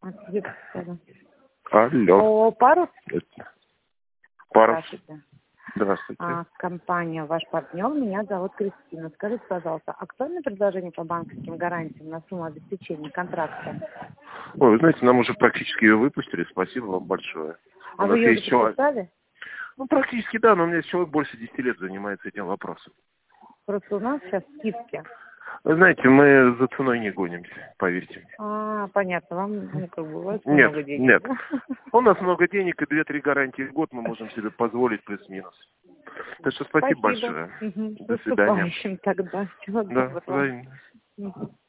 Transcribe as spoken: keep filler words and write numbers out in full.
Ответственно. Алло. О, парус? Парус. Здравствуйте. Здравствуйте. А, компания «Ваш партнер», меня зовут Кристина. Скажите, пожалуйста, актуальное предложение по банковским гарантиям на сумму обеспечения контракта? Ой, вы знаете, нам уже практически ее выпустили. Спасибо вам большое. А У вы нас ее уже есть человек. подписали? Ну, практически да, но у меня человек больше десяти лет занимается этим вопросом. Просто у нас сейчас скидки. Вы знаете, мы за ценой не гонимся, поверьте мне. А, понятно, вам, ну, как бы, у вас Нет, много денег. нет. Да? У нас много денег и две-три гарантии в год мы можем себе позволить плюс-минус. Так что спасибо, Спасибо. большое. Угу. До С свидания. наступающим тогда. Всего Да, доброго. взаимно. Мгм.